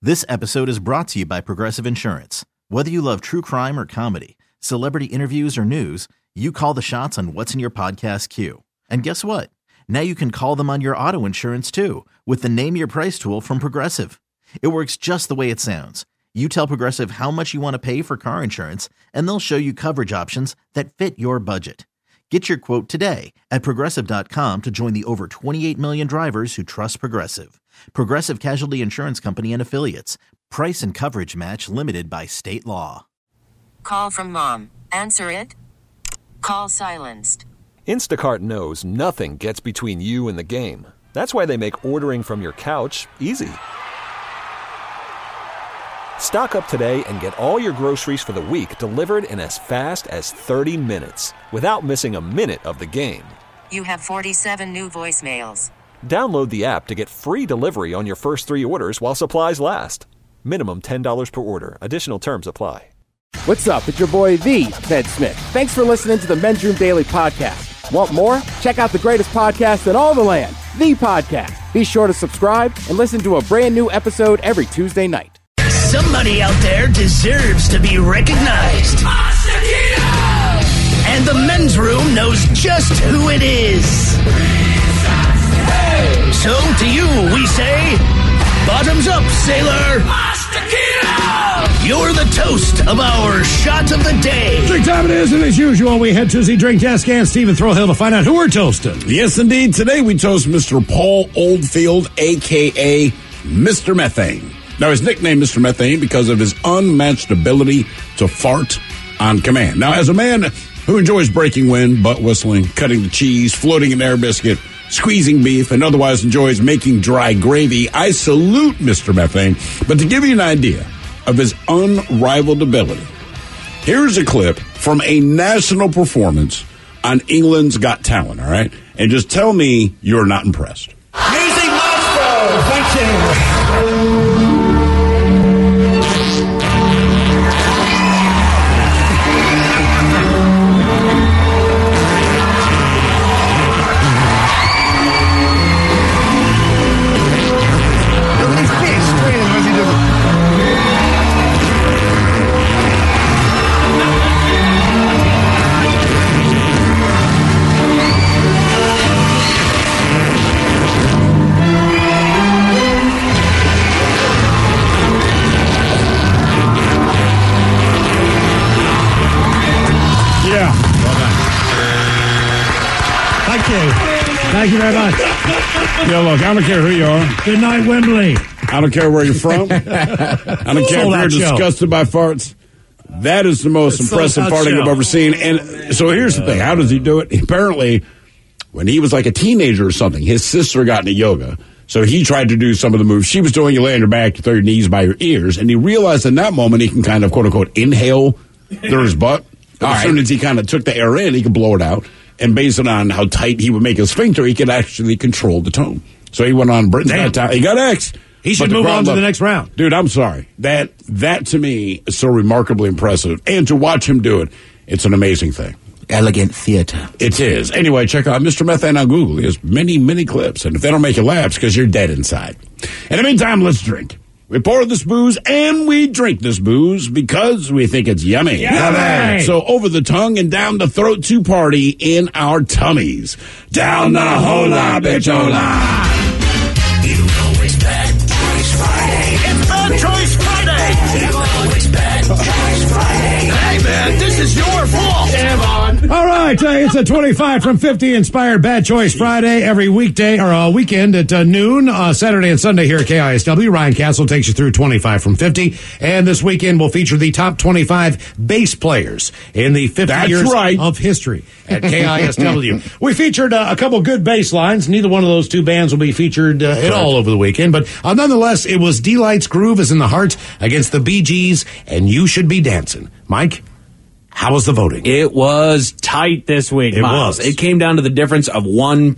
This episode is brought to you by Progressive Insurance. Whether you love true crime or comedy, celebrity interviews or news, you call the shots on what's in your podcast queue. And guess what? Now you can call them on your auto insurance too with the Name Your Price tool from Progressive. It works just the way it sounds. You tell Progressive how much you want to pay for car insurance, and they'll show you coverage options that fit your budget. Get your quote today at Progressive.com to join the over 28 million drivers who trust Progressive. Progressive Casualty Insurance Company and Affiliates. Price and coverage match limited by state law. Call from mom. Answer it. Call silenced. Instacart knows nothing gets between you and the game. That's why they make ordering from your couch easy. Stock up today and get all your groceries for the week delivered in as fast as 30 minutes without missing a minute of the game. You have 47 new voicemails. Download the app to get free delivery on your first 3 orders while supplies last. Minimum $10 per order. Additional terms apply. What's up? It's your boy, The Ted Smith. Thanks for listening to the Men's Room Daily Podcast. Want more? Check out the greatest podcast in all the land, The Podcast. Be sure to subscribe and listen to a brand new episode every Tuesday night. Somebody out there deserves to be recognized. And the Men's Room knows just who it is. So to you we say, bottoms up, sailor. You're the toast of our shot of the day. Drink time it is, and as usual, we head to the drink desk and Stephen Throwhill to find out who we're toasting. Yes, indeed. Today we toast Mr. Paul Oldfield, a.k.a. Mr. Methane. Now, his nickname Mr. Methane because of his unmatched ability to fart on command. Now, as a man who enjoys breaking wind, butt whistling, cutting the cheese, floating an air biscuit, squeezing beef, and otherwise enjoys making dry gravy, I salute Mr. Methane. But to give you an idea of his unrivaled ability, here's a clip from a national performance on England's Got Talent, all right? And just tell me you're not impressed. Music Maestro, thank you. Thank you very much. Yo, look, I don't care who you are. Good night, Wembley. I don't care where you're from. I don't care if you're disgusted by farts. That is the most impressive farting I've ever seen. And so here's the thing. How does he do it? Apparently, when he was like a teenager or something, his sister got into yoga. So he tried to do some of the moves she was doing. You lay on your back, you throw your knees by your ears. And he realized in that moment he can kind of, quote unquote, inhale through his butt. As soon as he kind of took the air in, he could blow it out. And based on how tight he would make his sphincter, he could actually control the tone. So he went on Britain's Got Talent. He got X. He should move on to the next round. Dude, I'm sorry. That to me is so remarkably impressive. And to watch him do it, it's an amazing thing. Elegant theater. It is. Anyway, check out Mr. Methane on Google. He has many, many clips. And if they don't make you laugh, it's because you're dead inside. In the meantime, let's drink. We pour this booze and we drink this booze because we think it's yummy. Yummy! So over the tongue and down the throat to party in our tummies. Down the hola, bitchola. You know it's Bad Choice Friday. It's Bad Choice Friday. You know it's Bad Choice Friday. Hey, man, this is your fault. Damn on. All right, it's a 25 from 50 inspired Bad Choice Friday every weekday or weekend at noon, Saturday and Sunday here at KISW. Ryan Castle takes you through 25 from 50. And this weekend we'll feature the top 25 bass players in the 50 years of history at KISW. We featured a couple good bass lines. Neither one of those two bands will be featured at all over the weekend. But nonetheless, it was D-Light's Groove is in the Heart against the Bee Gees and You Should Be Dancing. Mike? How was the voting? It was tight this week, Miles. It came down to the difference of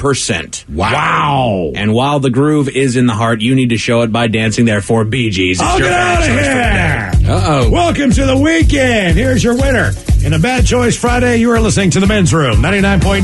1%. Wow. And while the groove is in the heart, you need to show it by dancing. Therefore, Bee Gees. Get out of here! Uh-oh. Welcome to the weekend. Here's your winner. In a Bad Choice Friday, you are listening to The Men's Room, 99.9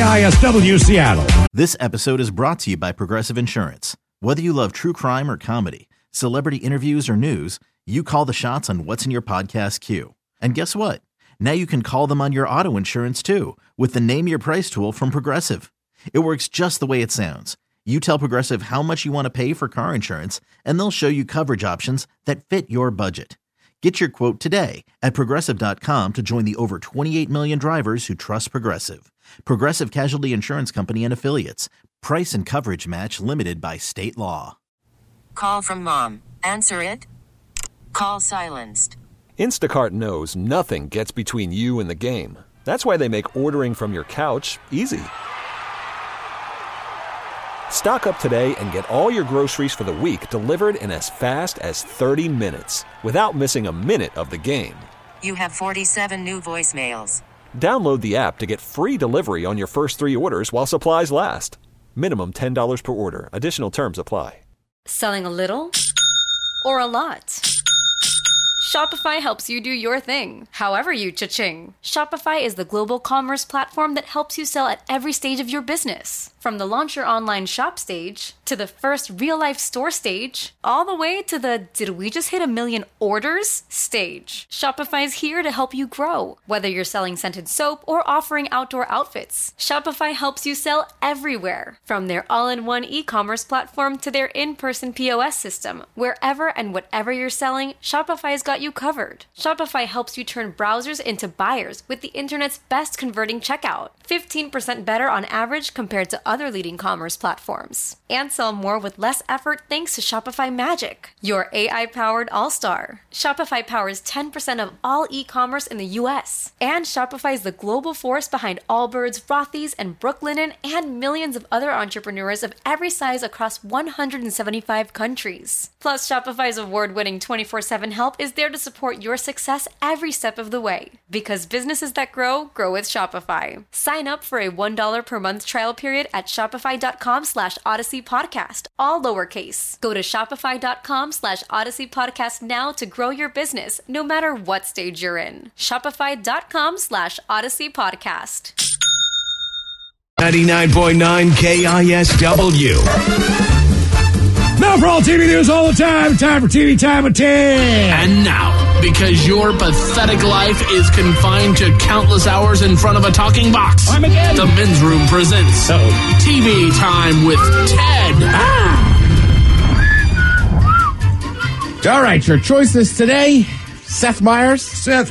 KISW, Seattle. This episode is brought to you by Progressive Insurance. Whether you love true crime or comedy, celebrity interviews, or news, you call the shots on what's in your podcast queue. And guess what? Now you can call them on your auto insurance too with the Name Your Price tool from Progressive. It works just the way it sounds. You tell Progressive how much you want to pay for car insurance, and they'll show you coverage options that fit your budget. Get your quote today at Progressive.com to join the over 28 million drivers who trust Progressive. Progressive Casualty Insurance Company and Affiliates. Price and coverage match limited by state law. Call from mom. Answer it. Call silenced. Instacart knows nothing gets between you and the game. That's why they make ordering from your couch easy. Stock up today and get all your groceries for the week delivered in as fast as 30 minutes without missing a minute of the game. You have 47 new voicemails. Download the app to get free delivery on your first 3 orders while supplies last. Minimum $10 per order. Additional terms apply. Selling a little or a lot? Shopify helps you do your thing, however you cha-ching. Shopify is the global commerce platform that helps you sell at every stage of your business. From the launch your online shop stage, to the first real-life store stage, all the way to the did we just hit 1 million orders stage. Shopify's here to help you grow. Whether you're selling scented soap or offering outdoor outfits, Shopify helps you sell everywhere. From their all-in-one e-commerce platform to their in-person POS system. Wherever and whatever you're selling, Shopify's got you covered. Shopify helps you turn browsers into buyers with the internet's best converting checkout. 15% better on average compared to other leading commerce platforms. And sell more with less effort thanks to Shopify Magic, your AI-powered all-star. Shopify powers 10% of all e-commerce in the U.S. And Shopify is the global force behind Allbirds, Rothy's, and Brooklinen, and millions of other entrepreneurs of every size across 175 countries. Plus, Shopify's award-winning 24/7 help is there to support your success every step of the way. Because businesses that grow, grow with Shopify. Sign up for a $1 per month trial period at shopify.com/Odyssey Podcast, all lowercase. Go to shopify.com/Odyssey Podcast now to grow your business, no matter what stage you're in. Shopify.com/Odyssey Podcast. 99.9 KISW. Now for all TV news all the time. Time for TV Time with Tim. And now, because your pathetic life is confined to countless hours in front of a talking box, the Men's Room presents TV Time with Ted. All right, your choices today. Seth Meyers.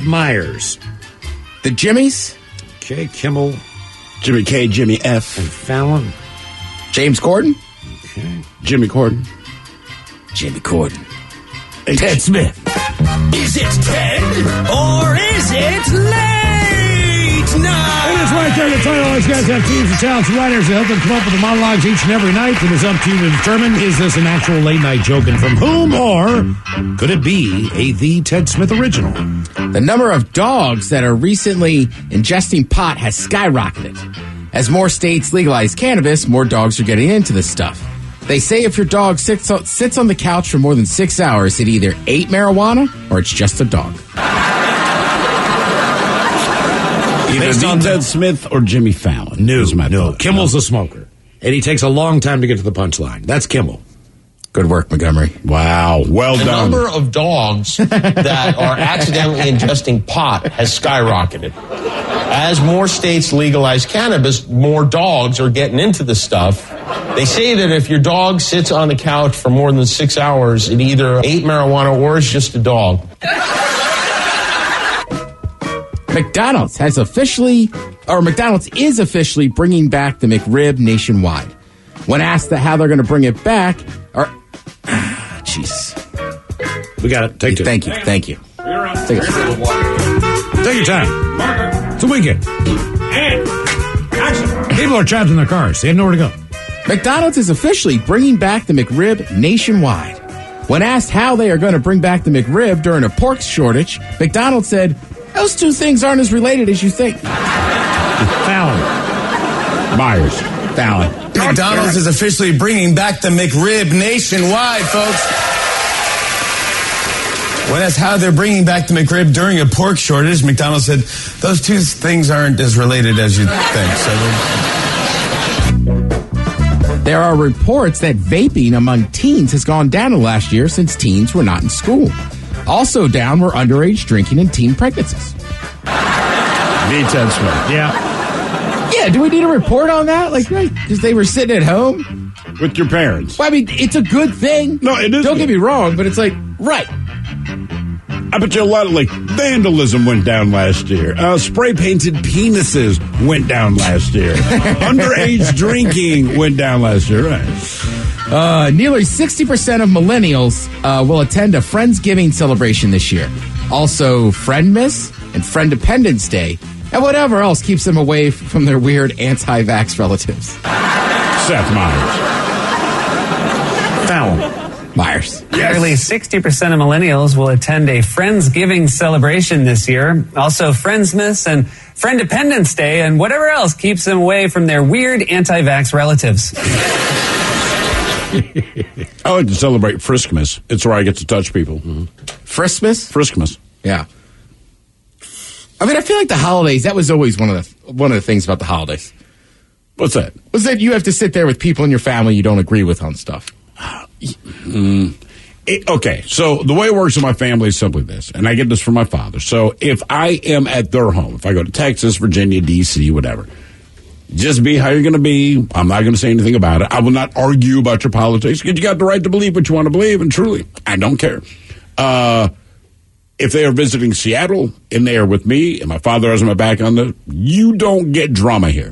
The Jimmies. Okay, Kimmel. Jimmy K, Jimmy F. And Fallon. James Corden. Okay. Jimmy Corden. Jimmy Corden. Ted Smith. Is it Ted or is it late night? And it's right there. The title. All these guys have teams of talented writers that help them come up with the monologues each and every night. And it's up to you to determine, is this an actual late night joke and from whom, or could it be a The Ted Smith original? The number of dogs that are recently ingesting pot has skyrocketed. As more states legalize cannabis, more dogs are getting into this stuff. They say if your dog sits on the couch for more than 6 hours, it either ate marijuana or it's just a dog. Either Ted Smith or Jimmy Fallon. No. Kimmel's a smoker. And he takes a long time to get to the punchline. That's Kimmel. Good work, Montgomery. Wow, well the done. The number of dogs that are accidentally ingesting pot has skyrocketed. As more states legalize cannabis, more dogs are getting into the stuff. They say that if your dog sits on the couch for more than 6 hours, it either ate marijuana or is just a dog. McDonald's is officially bringing back the McRib nationwide. When asked how they're going to bring it back, jeez. We got it. Take two. Thank you. Take your time. It's a weekend. And action. People are trapped in their cars. They have nowhere to go. McDonald's is officially bringing back the McRib nationwide. When asked how they are going to bring back the McRib during a pork shortage, McDonald's said, those two things aren't as related as you think. Fallon. Myers. Fallon. McDonald's is officially bringing back the McRib nationwide, folks. When asked how they're bringing back the McRib during a pork shortage, McDonald's said, those two things aren't as related as you think. So There are reports that vaping among teens has gone down in the last year since teens were not in school. Also down were underage drinking and teen pregnancies. Ted Smith. Yeah. Yeah, do we need a report on that? Like, right, because they were sitting at home? With your parents. Well, I mean, it's a good thing. No, it is. Don't get me wrong, but it's like, right. I bet you a lot of, vandalism went down last year. Spray-painted penises went down last year. Underage drinking went down last year, right? Nearly 60% of millennials will attend a Friendsgiving celebration this year. Also, Friendmas and Friendindependence Day, and whatever else keeps them away from their weird anti-vax relatives. Seth Meyers. Fallon. Myers. Yes. Nearly 60% of millennials will attend a Friendsgiving celebration this year. Also, Friendsmas and Friendindependence Day, and whatever else keeps them away from their weird anti-vax relatives. I like to celebrate Friskmas. It's where I get to touch people. Mm-hmm. Friskmas? Friskmas. Yeah. I mean, I feel like the holidays, that was always one of the things about the holidays. What's that? Was that you have to sit there with people in your family you don't agree with on stuff. Okay, so the way it works in my family is simply this, and I get this from my father. So if I am at their home, if I go to Texas, Virginia, D.C., whatever, just be how you're going to be. I'm not going to say anything about it. I will not argue about your politics because you got the right to believe what you want to believe, and truly, I don't care. If they are visiting Seattle and they are with me and my father has my back on the, you don't get drama here.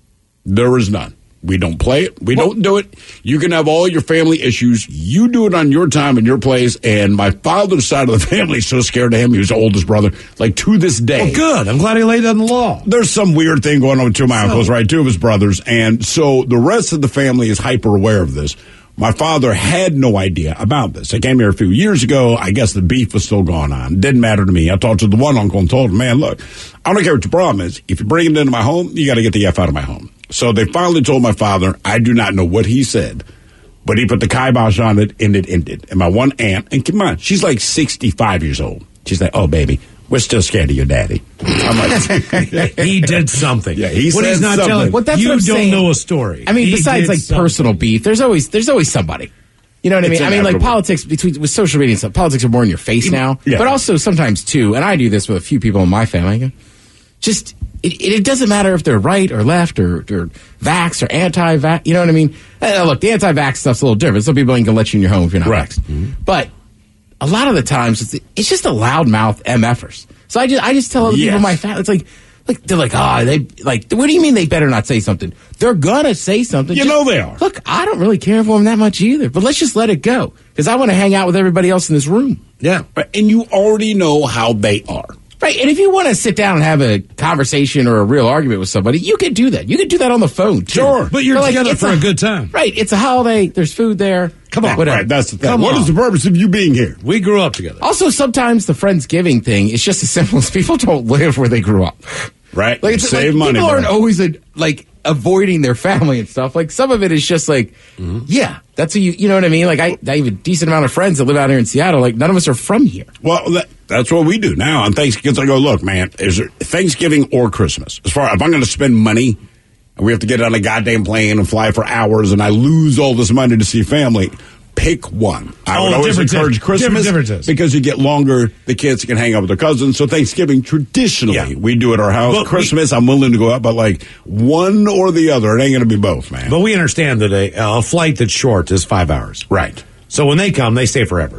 There is none. We don't play it. We don't do it. You can have all your family issues. You do it on your time and your place. And my father's side of the family is so scared of him. He was the oldest brother. Like, to this day. Well, good. I'm glad he laid down the law. There's some weird thing going on with two of my uncles, right? Two of his brothers. And so the rest of the family is hyper aware of this. My father had no idea about this. I came here a few years ago. I guess the beef was still going on. Didn't matter to me. I talked to the one uncle and told him, man, look, I don't care what your problem is. If you bring it into my home, you got to get the F out of my home. So they finally told my father, I do not know what he said, but he put the kibosh on it, and it ended. And my one aunt, and come on, she's like 65 years old. She's like, oh, baby, we're still scared of your daddy. I'm like, he did something. Yeah, he what said he's not something. telling. Well, that's you what I'm don't saying. know a story. I mean, He besides did something. personal beef, there's always somebody. You know what I mean? It's I mean, like inevitable. politics with social media and stuff. Politics are more in your face now, Yeah. but also sometimes too. And I do this with a few people in my family. I go, just it doesn't matter if they're right or left or vax or anti-vax. You know what I mean? Look, the anti-vax stuff's a little different. Some people ain't gonna let you in your home if you're not Right. vaxxed. Mm-hmm. But a lot of the times it's just a loudmouth MFers. So I just tell other people in my family, it's like they're like, what do you mean they better not say something? They're gonna say something. You know they are. Look, I don't really care for them that much either, but let's just let it go because I want to hang out with everybody else in this room. Yeah. And you already know how they are. Right, and if you want to sit down and have a conversation or a real argument with somebody, you can do that. You can do that on the phone, too. Sure. But you're together it's for a good time. Right, it's a holiday, there's food there. Come on. Whatever. Right, that's the thing. Come What on. is the purpose of you being here? We grew up together. Also, sometimes the Friendsgiving thing is just as simple as people don't live where they grew up. Right. Like, it's Save like, money. people bro. aren't always avoiding their family and stuff. Like, some of it is just like, yeah, that's who you know what I mean? Like, I have a decent amount of friends that live out here in Seattle. Like, none of us are from here. Well, that's what we do now on Thanksgiving. I go, look, man, is there Thanksgiving or Christmas? If I'm going to spend money and we have to get on a goddamn plane and fly for hours and I lose all this money to see family, pick one. I would always encourage Christmas because you get longer. The kids can hang out with their cousins. So Thanksgiving, traditionally, we do at our house. But Christmas, I'm willing to go out, but like one or the other. It ain't going to be both, man. But we understand that a flight that's short is 5 hours. Right. So when they come, they stay forever.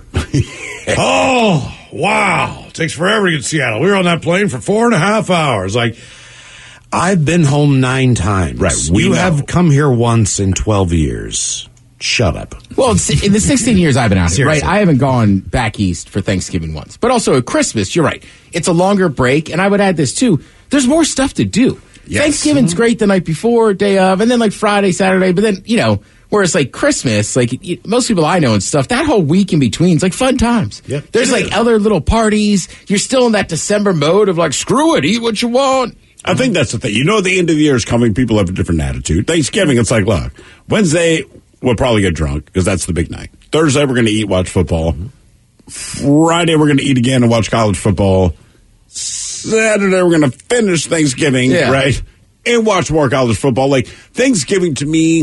Oh, wow. It takes forever to get to Seattle. We were on that plane for 4.5 hours. Like, I've been home 9 times. Right. You have come here once in 12 years. Shut up. Well, in the 16 years I've been out here, right, Seriously. I haven't gone back east for Thanksgiving once. But also at Christmas, you're right. It's a longer break, and I would add this, too. There's more stuff to do. Yes. Thanksgiving's great the night before, day of, and then like Friday, Saturday, but then, whereas like Christmas, like most people I know and stuff, that whole week in between is like fun times. Yep. There's like other little parties. You're still in that December mode of like, screw it, eat what you want. I think that's the thing. You know, the end of the year is coming. People have a different attitude. Thanksgiving, it's like, look, Wednesday, we'll probably get drunk because that's the big night. Thursday, we're going to eat, watch football. Friday, we're going to eat again and watch college football. Saturday, we're going to finish Thanksgiving, right? And watch more college football. Like, Thanksgiving to me,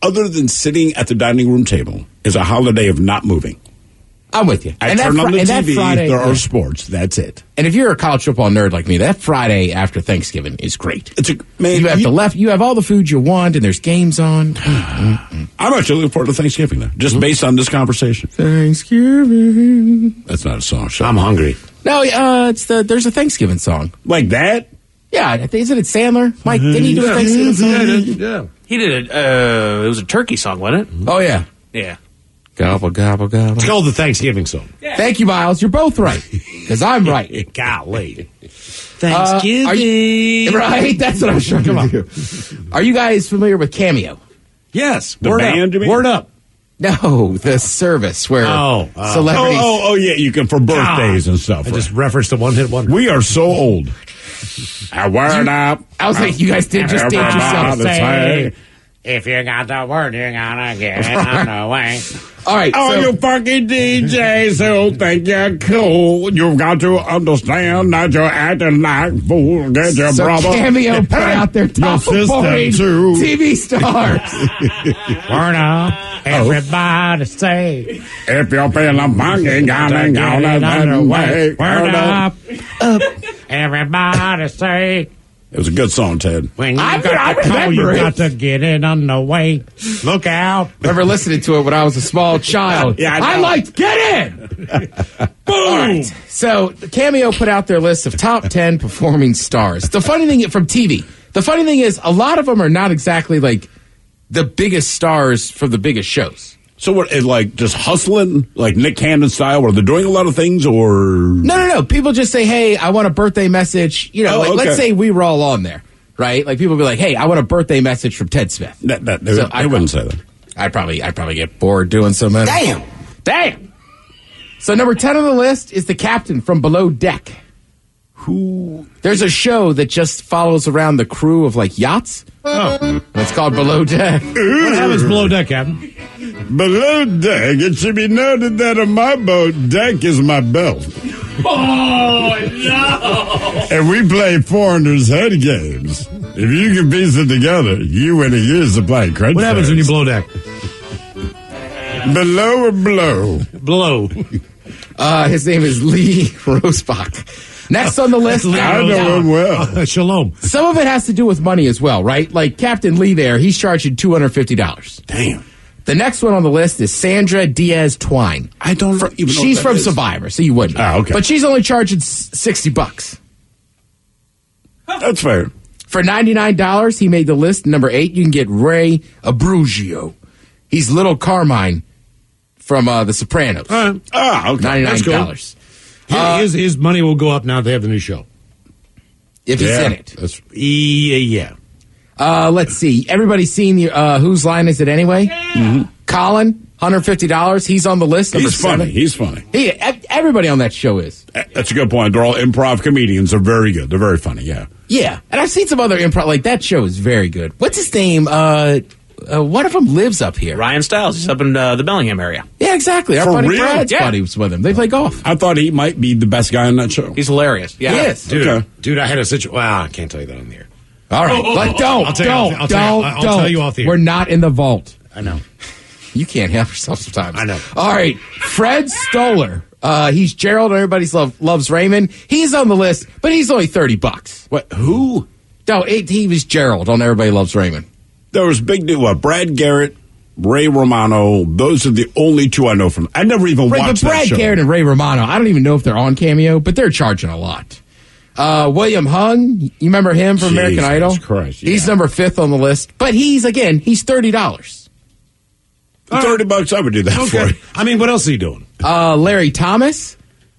other than sitting at the dining room table, is a holiday of not moving. I'm with you. I turn on the TV, there are sports. That's it. And if you're a college football nerd like me, that Friday after Thanksgiving is great. Man, you have all the food you want, and there's games on. I'm actually looking forward to Thanksgiving, though, just based on this conversation. Thanksgiving. That's not a song. I'm hungry. No, there's a Thanksgiving song. Like that? Yeah, isn't it Sandler? Mike, didn't he do a Thanksgiving song? Yeah. He did it. It was a turkey song, wasn't it? Oh, yeah. Yeah. Gobble, gobble, gobble. It's called the Thanksgiving song. Yeah. Thank you, Miles. You're both right. Because I'm right. Golly. Thanksgiving. Right? That's what I was trying to do. Are you guys familiar with Cameo? Yes. The band, you mean? Word Up. No, the service where celebrities... Oh, yeah, you can for birthdays and stuff. I just referenced the one-hit wonder. We are so old. Word up. I was like, you guys did yourself. Say, if you got the word, you're gonna get it on the way. All right. You fucking DJs who think you're cool, you've got to understand that you're acting like fool. Get your brother. Cameo put out their top performing TV stars. Word up. Everybody say, if you're feeling funky, gonna go the way. Word up. Everybody say. It was a good song, Ted. When you got the call, you got to get it on the way. Look out. I remember listening to it when I was a small child. Yeah, I liked Get In. Boom. All right. So Cameo put out their list of top 10 performing stars. The funny thing from TV, the funny thing is a lot of them are not exactly like the biggest stars from the biggest shows. So what, like just hustling, like Nick Cannon style, where they're doing a lot of things, or? No. People just say, hey, I want a birthday message. You know, let's say we were all on there, right? Like people be like, hey, I want a birthday message from Ted Smith. I wouldn't say that. I'd probably get bored doing so many. Damn. So number 10 on the list is the captain from Below Deck. There's a show that just follows around the crew of like yachts. Oh. It's called Below Deck. What happens below deck, Captain? Below deck, it should be noted that on my boat, deck is my belt. Oh, no! And we play foreigners' head games. If you can piece it together, you win a year's supply of credit. What happens when you blow deck? Below or blow? Blow. His name is Lee Rosbach. Next on the list. I know him well. Shalom. Some of it has to do with money as well, right? Like Captain Lee there, he's charging $250. Damn. The next one on the list is Sandra Diaz Twine. I don't even know. She's from Survivor, so you wouldn't. Oh, okay. But she's only charging $60. That's fair. For $99, he made the list. Number 8, you can get Ray Abruzio. He's Little Carmine from The Sopranos. Okay. $99. Cool. His money will go up now that they have the new show. If he's in it. Yeah. Let's see. Everybody's seen the Whose Line Is It Anyway? Yeah. Mm-hmm. Colin, $150. He's on the list. Number 7. He's funny. Everybody on that show is. That's a good point. They're all improv comedians. They're very good. They're very funny, yeah. Yeah. And I've seen some other improv. Like, that show is very good. What's his name? One of them lives up here. Ryan Stiles. He's up in the Bellingham area. Yeah, exactly. Our buddy Brad's buddy was with him. They play golf. I thought he might be the best guy on that show. He's hilarious. Yeah. He is. Dude, I had a situation. Well, I can't tell you that on the air. All right. But don't. I'll tell you off the air. We're not in the vault. I know. You can't help yourself sometimes. I know. All right. Fred Stoller. He's Gerald. Everybody loves Raymond. He's on the list, but he's only $30. What? Who? No, he was Gerald on Everybody Loves Raymond. There was big deal. Brad Garrett, Ray Romano. Those are the only two I know from. I never even watched that Brad show. Garrett and Ray Romano, I don't even know if they're on Cameo, but they're charging a lot. William Hung, you remember him from American Idol? Christ, He's number 5th on the list, but he's $30. $30, I would do that for you. I mean, what else is he doing? Larry Thomas,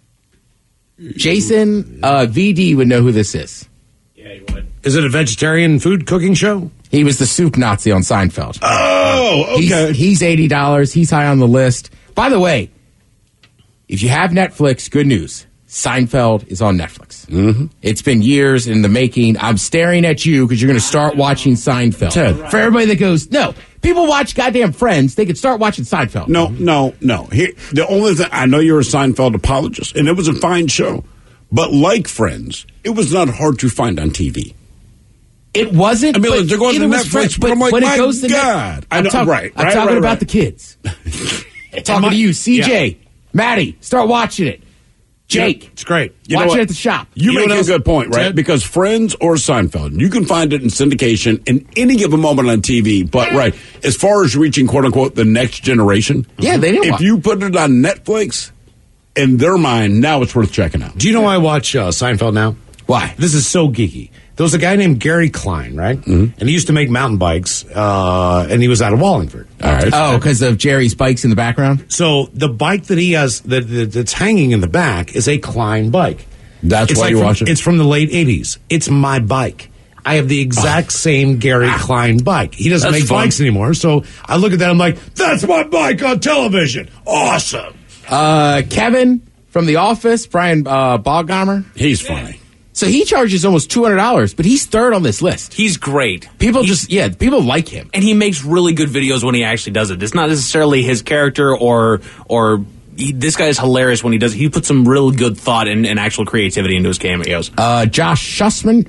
Jason, VD would know who this is. Yeah, he would. Is it a vegetarian food cooking show? He was the soup Nazi on Seinfeld. Oh, okay. He's $80. He's high on the list. By the way, if you have Netflix, good news. Seinfeld is on Netflix. Mm-hmm. It's been years in the making. I'm staring at you because you're going to start watching Seinfeld. Ted. For everybody that goes, no, people watch goddamn Friends. They could start watching Seinfeld. No. Here, the only thing, I know you're a Seinfeld apologist, and it was a fine show. But like Friends, it was not hard to find on TV. It wasn't. I mean, but they're going to either was Netflix, fresh, but I'm like, when my it goes to God. I'm talking about the kids. Talking to you, CJ, Maddie, start watching it. Jake, it's great. Watch it at the shop. You make a good point, right? Ted? Because Friends or Seinfeld, you can find it in syndication in any given moment on TV. But right, as far as reaching "quote unquote" the next generation, they didn't. If you put it on Netflix, in their mind, now it's worth checking out. Do you know why I watch Seinfeld now? Why? This is so geeky. There was a guy named Gary Klein, right? Mm-hmm. And he used to make mountain bikes, and he was out of Wallingford. All right. Oh, because of Jerry's bikes in the background? So the bike that he has that's hanging in the back is a Klein bike. That's why you watch it? It's from the late 80s. It's my bike. I have the exact same Gary Klein bike. He doesn't make bikes anymore, so I look at that, I'm like, that's my bike on television. Awesome. Kevin from The Office, Brian Boghammer. He's funny. So he charges almost $200, but he's third on this list. He's great. People people like him. And he makes really good videos when he actually does it. It's not necessarily his character or this guy is hilarious when he does it. He puts some real good thought and actual creativity into his cameos. Josh Shushman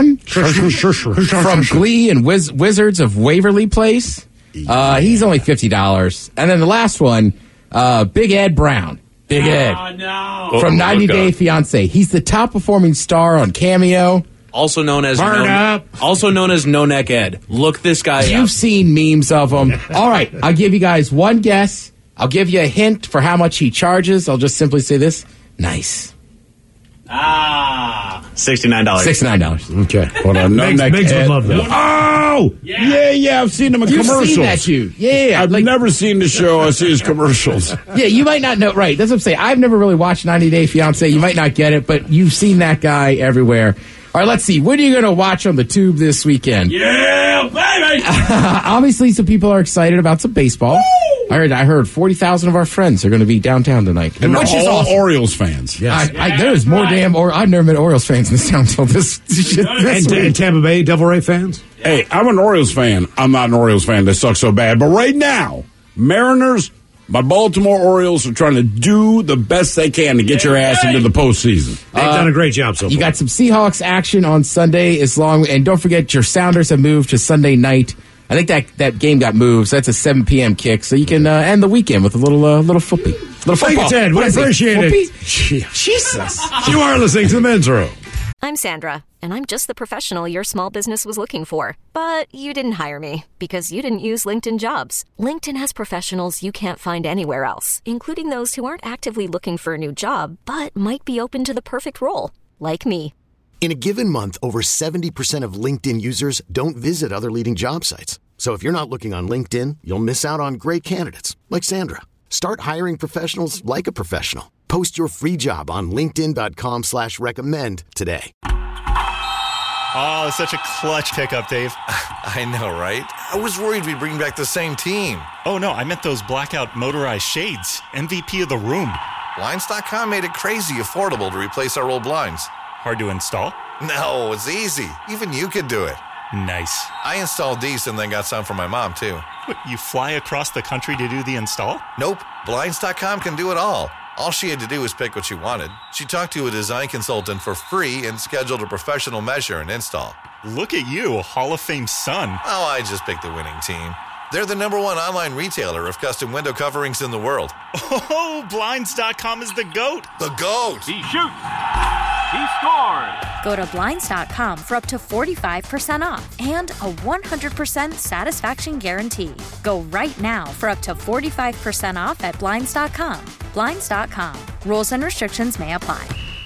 from Glee and Wizards of Waverly Place. He's only $50. And then the last one, Big Ed Brown. Big Ed. No. From 90 Day Fiancé. He's the top performing star on Cameo. Also known as No Neck Ed. Look this guy up. You've seen memes of him. All right, I'll give you guys one guess. I'll give you a hint for how much he charges. I'll just simply say this. Nice. $69. $69. Okay. Hold on. No Neck Megs Ed. would love that. Oh! Yeah, I've seen him in commercials. You've seen that, you. Yeah. I've never seen the show. I see his commercials. Yeah, you might not know. Right, that's what I'm saying. I've never really watched 90 Day Fiancé. You might not get it, but you've seen that guy everywhere. All right, let's see. What are you going to watch on the tube this weekend? Yeah, baby! Obviously, some people are excited about some baseball. Woo! I heard 40,000 of our friends are going to be downtown tonight. And which they're is all awesome. Orioles fans. Yes. There's more damn... I've never met Orioles fans in this town until this and Tampa Bay Devil Ray fans? Hey, I'm an Orioles fan. I'm not an Orioles fan. They suck so bad. But right now, Mariners, my Baltimore Orioles are trying to do the best they can to get your ass into the postseason. They've done a great job so far. You got some Seahawks action on Sunday. And don't forget, your Sounders have moved to Sunday night. I think that game got moved, so that's a 7 p.m. kick. So you can end the weekend with a little football. Thank you, Ted. We appreciate it. Jesus. You are listening to the Men's Room. I'm Sandra, and I'm just the professional your small business was looking for. But you didn't hire me because you didn't use LinkedIn Jobs. LinkedIn has professionals you can't find anywhere else, including those who aren't actively looking for a new job, but might be open to the perfect role, like me. In a given month, over 70% of LinkedIn users don't visit other leading job sites. So if you're not looking on LinkedIn, you'll miss out on great candidates like Sandra. Start hiring professionals like a professional. Post your free job on linkedin.com/recommend today. Oh, it's such a clutch pickup, Dave. I know, right? I was worried we'd bring back the same team. Oh, no, I meant those blackout motorized shades. MVP of the room. Blinds.com made it crazy affordable to replace our old blinds. Hard to install? No, it's easy. Even you could do it. Nice. I installed these and then got some for my mom, too. What, you fly across the country to do the install? Nope. Blinds.com can do it all. All she had to do was pick what she wanted. She talked to a design consultant for free and scheduled a professional measure and install. Look at you, a Hall of Fame son. Oh, I just picked the winning team. They're the #1 online retailer of custom window coverings in the world. Oh, Blinds.com is the GOAT. The GOAT! He shoots. He scores. Go to Blinds.com for up to 45% off and a 100% satisfaction guarantee. Go right now for up to 45% off at Blinds.com. Blinds.com. Rules and restrictions may apply.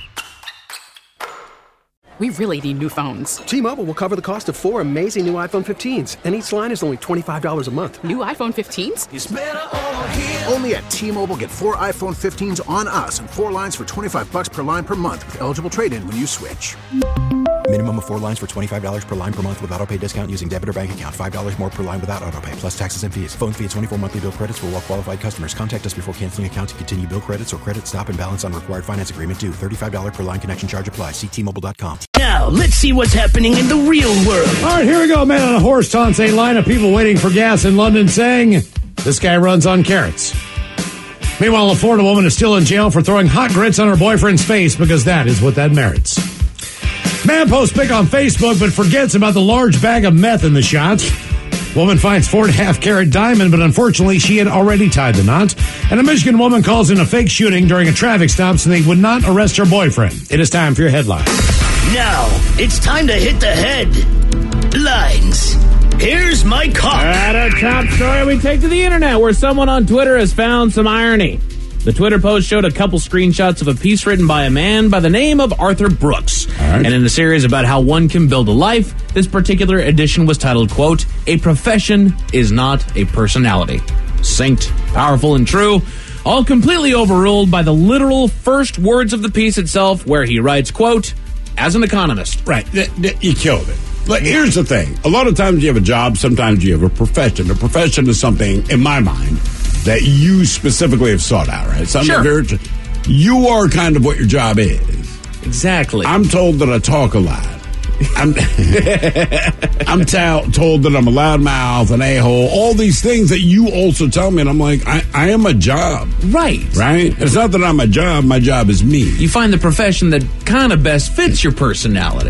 We really need new phones. T-Mobile will cover the cost of 4 amazing new iPhone 15s, and each line is only $25 a month. New iPhone 15s? It's better over here. Only at T-Mobile, get 4 iPhone 15s on us and 4 lines for $25 per line per month with eligible trade-in when you switch. Minimum of 4 lines for $25 per line per month with autopay discount using debit or bank account. $5 more per line without autopay, plus taxes and fees. Phone fee at 24 monthly bill credits for well-qualified customers. Contact us before canceling account to continue bill credits or credit stop and balance on required finance agreement due. $35 per line connection charge applies. See T-Mobile.com. Now, let's see what's happening in the real world. All right, here we go. Man on a horse taunts a line of people waiting for gas in London saying, this guy runs on carrots. Meanwhile, a Florida woman is still in jail for throwing hot grits on her boyfriend's face because that is what that merits. Man posts pic on Facebook but forgets about the large bag of meth in the shots. Woman finds 4.5 carat diamond, but unfortunately she had already tied the knot. And a Michigan woman calls in a fake shooting during a traffic stop so they would not arrest her boyfriend. It is time for your headline. Now, it's time to hit the headlines. Here's Mike Hawk. At our top story, we take to the internet where someone on Twitter has found some irony. The Twitter post showed a couple screenshots of a piece written by a man by the name of Arthur Brooks. And in a series about how one can build a life, this particular edition was titled, quote, "A profession is not a personality." Succinct, powerful, and true, all completely overruled by the literal first words of the piece itself, where he writes, quote, "As an economist." Right. You killed it. Like, here's the thing. A lot of times you have a job, sometimes you have a profession. A profession is something, in my mind, that you specifically have sought out, right? Sure. You are kind of what your job is. Exactly. I'm told that I talk a lot. I'm told that I'm a loudmouth, an a-hole, all these things that you also tell me, and I'm like, I am a job. Right. Right? It's not that I'm a job, my job is me. You find the profession that kind of best fits your personality.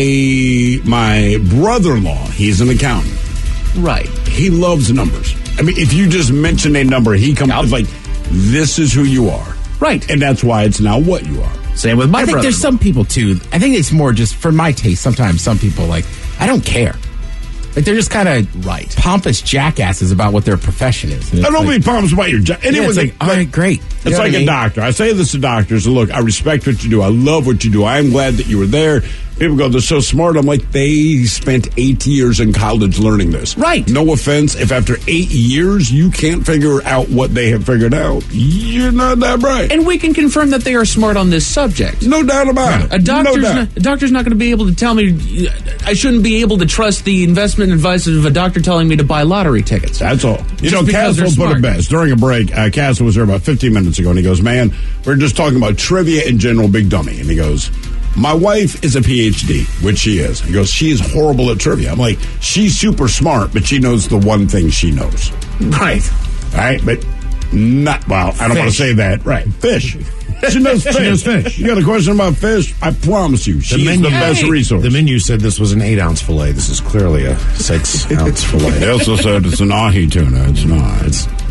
My brother-in-law, he's an accountant. Right. He loves numbers. I mean, if you just mention a number, he comes like, this is who you are. Right. And that's why it's now what you are. Same with my I think brother. there's some people, too. I think it's more just, for my taste, sometimes some people, like, I don't care. Like, they're just kind of pompous jackasses about what their profession is. I don't mean pompous about your job. It's like, all right, great. It's like a doctor. I say this to doctors. Look, I respect what you do. I love what you do. I am glad that you were there. People go, they're so smart. I'm like, they spent 8 years in college learning this. Right. No offense. If after 8 years you can't figure out what they have figured out, you're not that bright. And we can confirm that they are smart on this subject. No doubt about it. A doctor's not going to be able to tell me I shouldn't be able to trust the investment advice of a doctor telling me to buy lottery tickets. That's all. You know, because Castle they're put it smart. best. During a break, Castle was there about 15 minutes ago, and he goes, man, we're just talking about trivia in general, big dummy. And he goes, my wife is a PhD, which she is. He goes, she is horrible at trivia. I'm like, she's super smart, but she knows the one thing she knows. Right. Right? But not, well, I don't want to say that. Right. Fish. She knows fish. She knows fish. You got a question about fish? I promise you, she's the best resource. The menu said this was an 8-ounce fillet. This is clearly a 6-ounce fillet. They also said it's an ahi tuna. It's not.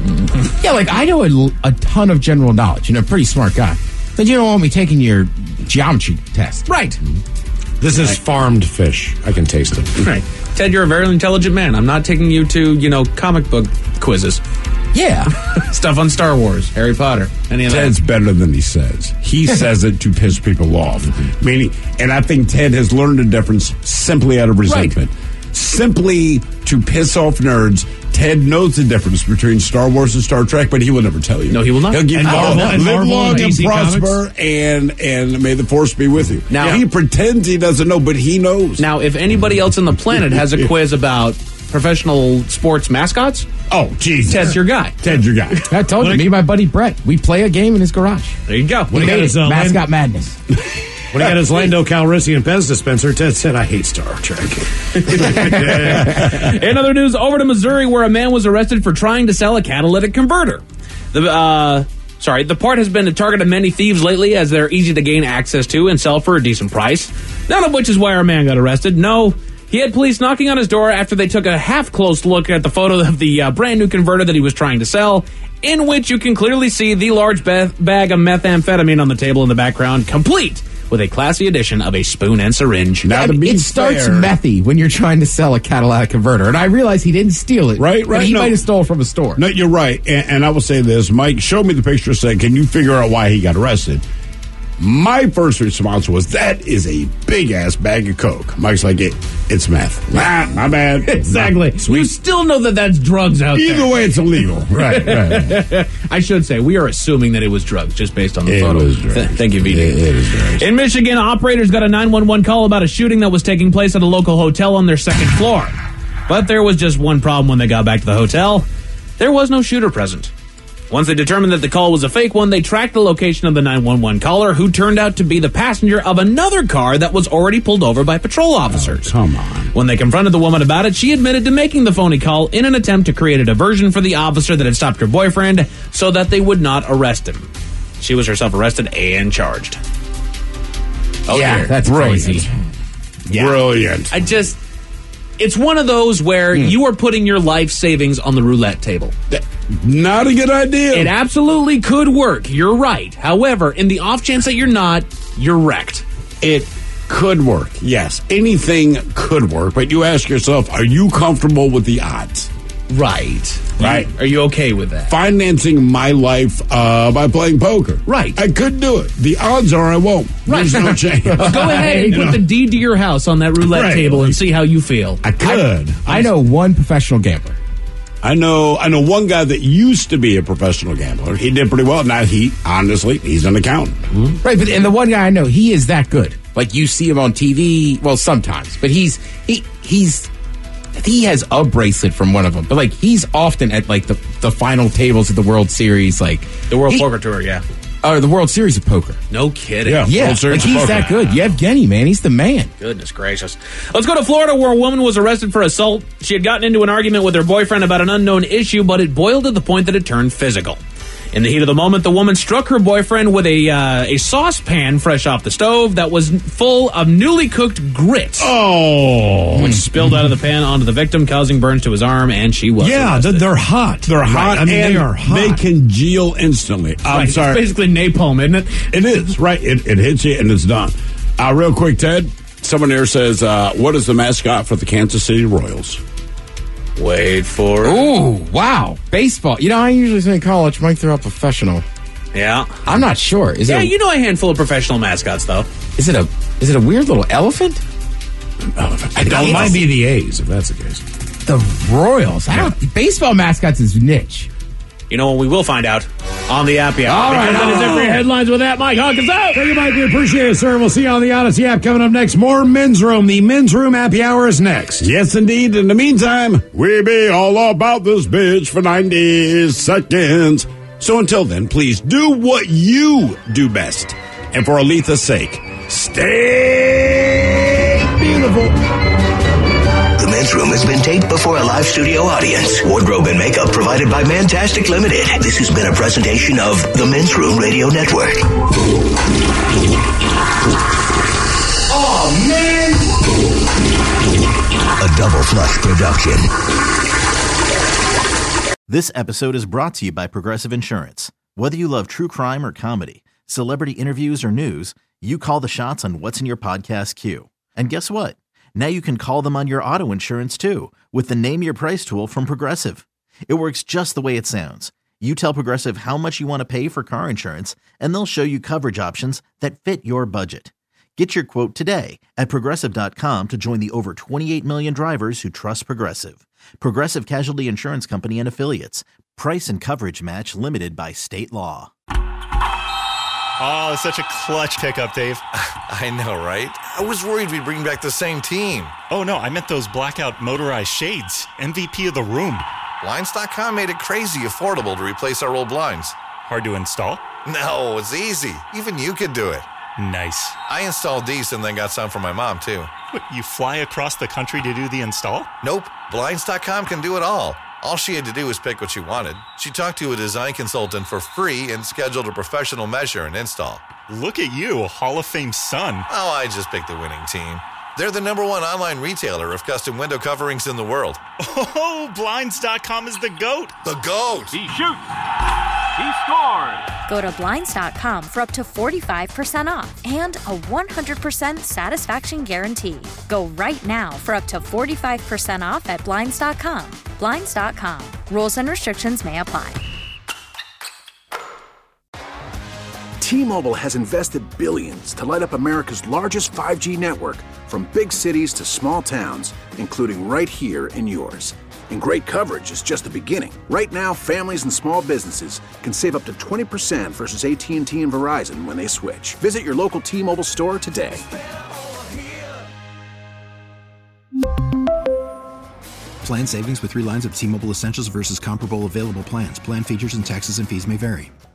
Yeah, like, I know a ton of general knowledge. A pretty smart guy. But you don't want me taking your geometry test. Right. This is farmed fish. I can taste it. Right. Ted, you're a very intelligent man. I'm not taking you to, comic book quizzes. Yeah. Stuff on Star Wars, Harry Potter, any of that. Ted's better than he says. He says it to piss people off. Meaning, and I think Ted has learned a difference simply out of resentment. Right. Simply to piss off nerds. Ted knows the difference between Star Wars and Star Trek, but he will never tell you. No, he will not. He'll give you live Marvel long and and DC prosper, and may the force be with you. Now he pretends he doesn't know, but he knows. Now, if anybody else on the planet has a quiz about professional sports mascots, oh, Jesus, Ted's your guy. Ted's your guy. I told you, me and my buddy Brett, we play a game in his garage. There you go. We made it. Mascot Madness. When he got his Lando Calrissian Pez dispenser, Ted said, I hate Star Trek. In other news, over to Missouri, where a man was arrested for trying to sell a catalytic converter. The part has been a target of many thieves lately, as they're easy to gain access to and sell for a decent price. None of which is why our man got arrested. No, he had police knocking on his door after they took a half-close look at the photo of the brand-new converter that he was trying to sell, in which you can clearly see the large bag of methamphetamine on the table in the background, complete with a classy addition of a spoon and syringe. Now, it starts methy when you're trying to sell a catalytic converter, and I realize he didn't steal it. Right. But he might have stole from a store. No, you're right. And I will say this. Mike, show me the picture a second. Can you figure out why he got arrested? My first response was, that is a big-ass bag of Coke. Mike's like, it's meth. My bad. Exactly. You still know that that's drugs out there. Either way, it's illegal. Right. I should say, we are assuming that it was drugs, just based on the It photo. was drugs. Thank you, VD. It was drugs. In Michigan, operators got a 911 call about a shooting that was taking place at a local hotel on their second floor. But there was just one problem when they got back to the hotel. There was no shooter present. Once they determined that the call was a fake one, they tracked the location of the 911 caller, who turned out to be the passenger of another car that was already pulled over by patrol officers. Oh, come on. When they confronted the woman about it, she admitted to making the phony call in an attempt to create a diversion for the officer that had stopped her boyfriend so that they would not arrest him. She was herself arrested and charged. Yeah, that's Brilliant. crazy. Brilliant. It's one of those where you are putting your life savings on the roulette table. Not a good idea. It absolutely could work. You're right. However, in the off chance that you're not, you're wrecked. It could work. Yes, anything could work. But you ask yourself, are you comfortable with the odds? Right. Right. Are you okay with that? Financing my life by playing poker. Right. I could do it. The odds are I won't. There's no chance. Go ahead and put the deed to your house on that roulette table and see how you feel. I could. I know one professional gambler. I know one guy that used to be a professional gambler. He did pretty well. Now he's an accountant. Mm-hmm. Right, and the one guy I know, he is that good. Like you see him on TV, well, sometimes, but he has a bracelet from one of them, but like he's often at like the final tables of the World Series, like the World Poker Tour, yeah, or the World Series of Poker. No kidding. Yeah. World Series like he's that good. Yevgeny, man, he's the man. Goodness gracious. Let's go to Florida, where a woman was arrested for assault. She had gotten into an argument with her boyfriend about an unknown issue, but it boiled to the point that it turned physical. In the heat of the moment, the woman struck her boyfriend with a saucepan fresh off the stove that was full of newly cooked grits. Oh. Which spilled out of the pan onto the victim, causing burns to his arm, and she was arrested. They're hot. They're hot. I mean, and they are hot. They congeal instantly. I'm sorry. It's basically napalm, isn't it? It is, right. It hits you and it's done. Real quick, Ted. Someone here says, what is the mascot for the Kansas City Royals? Wait for it. Ooh, wow. Baseball. You know, I usually say college. Mike threw out professional. Yeah. I'm not sure. Is it you know a handful of professional mascots, though. Is it a weird little elephant? It might be the A's, if that's the case. The Royals. Baseball mascots is niche. You know what we will find out on the Appy Hour. All right. That is it for your headlines with that. Mike Hawkins out. Thank you, Mike. We appreciate it, sir. We'll see you on the Odyssey app coming up next. More Men's Room. The Men's Room Happy Hour is next. Yes, indeed. In the meantime, we be all about this bitch for 90 seconds. So until then, please do what you do best. And for Aletha's sake, stay beautiful. The Men's Room has been taped before a live studio audience. Wardrobe and makeup provided by Mantastic Limited. This has been a presentation of the Men's Room Radio Network. Oh, man! A Double Flush production. This episode is brought to you by Progressive Insurance. Whether you love true crime or comedy, celebrity interviews or news, you call the shots on what's in your podcast queue. And guess what? Now you can call them on your auto insurance too with the Name Your Price tool from Progressive. It works just the way it sounds. You tell Progressive how much you want to pay for car insurance, and they'll show you coverage options that fit your budget. Get your quote today at Progressive.com to join the over 28 million drivers who trust Progressive. Progressive Casualty Insurance Company and Affiliates. Price and coverage match limited by state law. Oh, such a clutch pickup, Dave. I know, right? I was worried we'd bring back the same team. Oh, no, I meant those blackout motorized shades. MVP of the room. Blinds.com made it crazy affordable to replace our old blinds. Hard to install? No, it's easy. Even you could do it. Nice. I installed these and then got some for my mom, too. What, you fly across the country to do the install? Nope. Blinds.com can do it all. All she had to do was pick what she wanted. She talked to a design consultant for free and scheduled a professional measure and install. Look at you, a Hall of Fame son. Oh, I just picked the winning team. They're the #1 online retailer of custom window coverings in the world. Oh, Blinds.com is the GOAT. The GOAT. He shoots. He scores. Go to Blinds.com for up to 45% off and a 100% satisfaction guarantee. Go right now for up to 45% off at Blinds.com. Blinds.com. Rules and restrictions may apply. T-Mobile has invested billions to light up America's largest 5G network, from big cities to small towns, including right here in yours. And great coverage is just the beginning. Right now, families and small businesses can save up to 20% versus AT&T and Verizon when they switch. Visit your local T-Mobile store today. Plan savings with 3 lines of T-Mobile Essentials versus comparable available plans. Plan features and taxes and fees may vary.